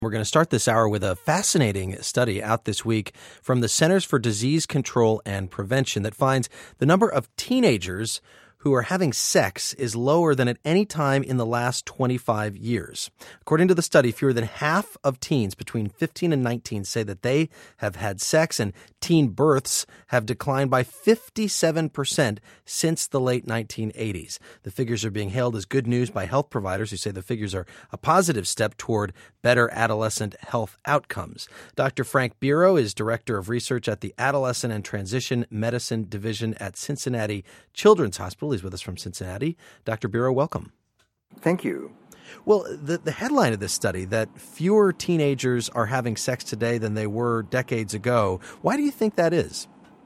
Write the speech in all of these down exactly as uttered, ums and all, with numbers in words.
We're going to start this hour with a fascinating study out this week from the Centers for Disease Control and Prevention that finds the number of teenagers who are having sex is lower than at any time in the last twenty-five years. According to the study, fewer than half of teens between fifteen and nineteen say that they have had sex, and teen births have declined by fifty-seven percent since the late nineteen eighties. The figures are being hailed as good news by health providers who say the figures are a positive step toward better adolescent health outcomes. Doctor Frank Biro is Director of Research at the Adolescent and Transition Medicine Division at Cincinnati Children's Hospital. He's with us from Cincinnati. Doctor Biro, welcome. Thank you. Well, the, the headline of this study, that fewer teenagers are having sex today than they were decades ago, why do you think that is?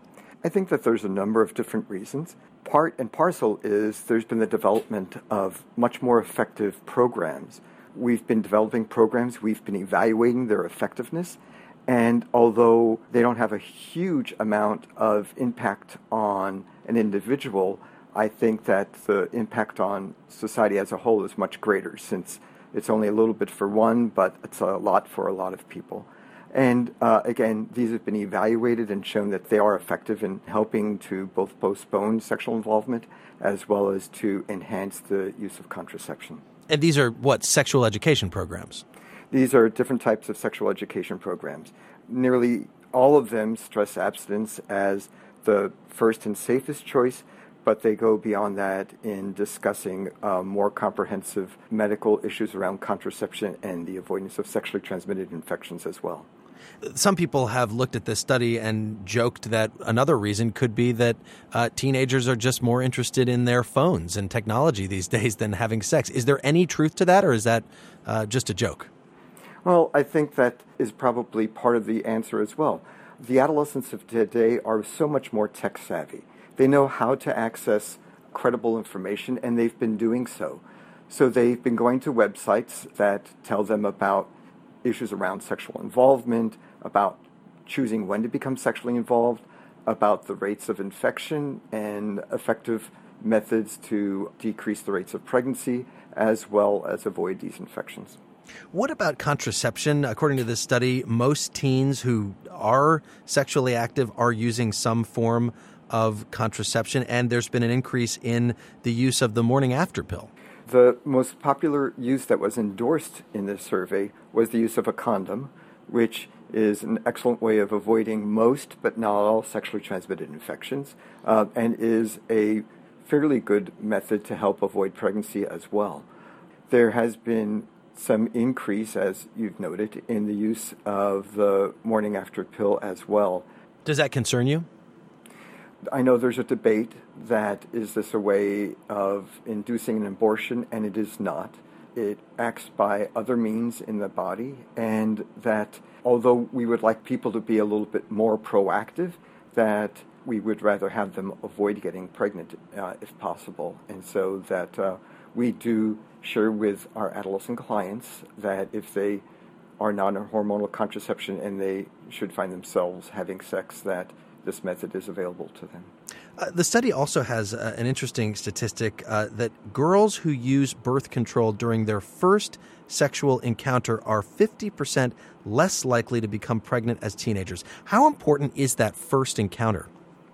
I think that there's a number of different reasons. Part and parcel is there's been the development of much more effective programs. We've been developing programs, we've been evaluating their effectiveness, and although they don't have a huge amount of impact on an individual, I think that the impact on society as a whole is much greater, since it's only a little bit for one, but it's a lot for a lot of people. And uh, again, these have been evaluated and shown that they are effective in helping to both postpone sexual involvement as well as to enhance the use of contraception. And these are, what, sexual education programs? These are different types of sexual education programs. Nearly all of them stress abstinence as the first and safest choice, but they go beyond that in discussing uh, more comprehensive medical issues around contraception and the avoidance of sexually transmitted infections as well. Some people have looked at this study and joked that another reason could be that uh, teenagers are just more interested in their phones and technology these days than having sex. Is there any truth to that, or is that uh, just a joke? Well, I think that is probably part of the answer as well. The adolescents of today are so much more tech savvy. They know how to access credible information, and they've been doing so. So they've been going to websites that tell them about issues around sexual involvement, about choosing when to become sexually involved, about the rates of infection and effective methods to decrease the rates of pregnancy, as well as avoid these infections. What about contraception? According to this study, most teens who are sexually active are using some form of contraception, and there's been an increase in the use of the morning after pill. The most popular use that was endorsed in this survey was the use of a condom, which is an excellent way of avoiding most, but not all, sexually transmitted infections, uh, and is a fairly good method to help avoid pregnancy as well. There has been some increase, as you've noted, in the use of the morning after pill as well. Does that concern you? I know there's a debate that is this a way of inducing an abortion, and it is not. It acts by other means in the body, and that although we would like people to be a little bit more proactive, that we would rather have them avoid getting pregnant uh, if possible. And so that uh, we do share with our adolescent clients that if they are not on hormonal contraception and they should find themselves having sex, that this method is available to them. Uh, the study also has uh, an interesting statistic uh, that girls who use birth control during their first sexual encounter are fifty percent less likely to become pregnant as teenagers. How important is that first encounter?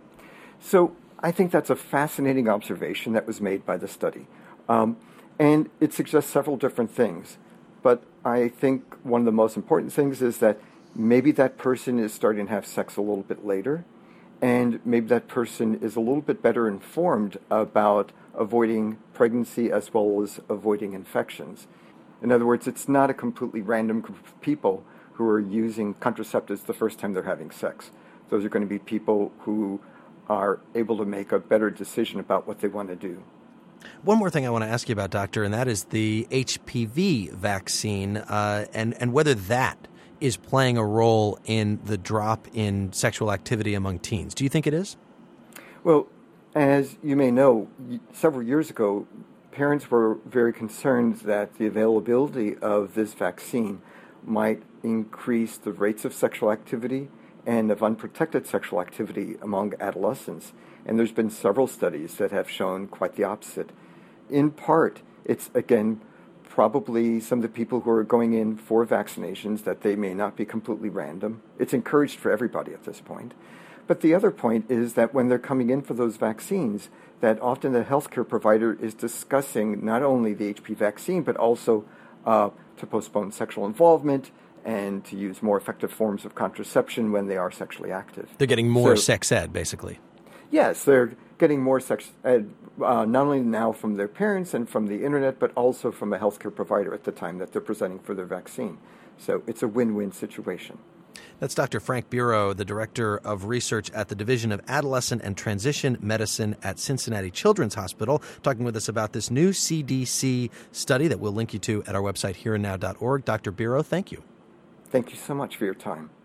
So I think that's a fascinating observation that was made by the study. Um, and it suggests several different things. But I think one of the most important things is that maybe that person is starting to have sex a little bit later, and maybe that person is a little bit better informed about avoiding pregnancy as well as avoiding infections. In other words, it's not a completely random group of people who are using contraceptives the first time they're having sex. Those are going to be people who are able to make a better decision about what they want to do. One more thing I want to ask you about, Doctor, and that is the H P V vaccine uh, and, and whether that is playing a role in the drop in sexual activity among teens. Do you think it is? Well, as you may know, several years ago, parents were very concerned that the availability of this vaccine might increase the rates of sexual activity and of unprotected sexual activity among adolescents. And there's been several studies that have shown quite the opposite. In part, it's, again, probably some of the people who are going in for vaccinations, that they may not be completely random. It's encouraged for everybody at this point. But the other point is that when they're coming in for those vaccines, that often the healthcare provider is discussing not only the H P V vaccine, but also uh, to postpone sexual involvement and to use more effective forms of contraception when they are sexually active. They're getting more so, sex ed, basically. Yes, they're getting more sex ed, uh, not only now from their parents and from the internet, but also from a healthcare provider at the time that they're presenting for their vaccine. So it's a win-win situation. That's Doctor Frank Burow, the Director of Research at the Division of Adolescent and Transition Medicine at Cincinnati Children's Hospital, talking with us about this new C D C study that we'll link you to at our website, here and now dot org. Doctor Burow, thank you. Thank you so much for your time.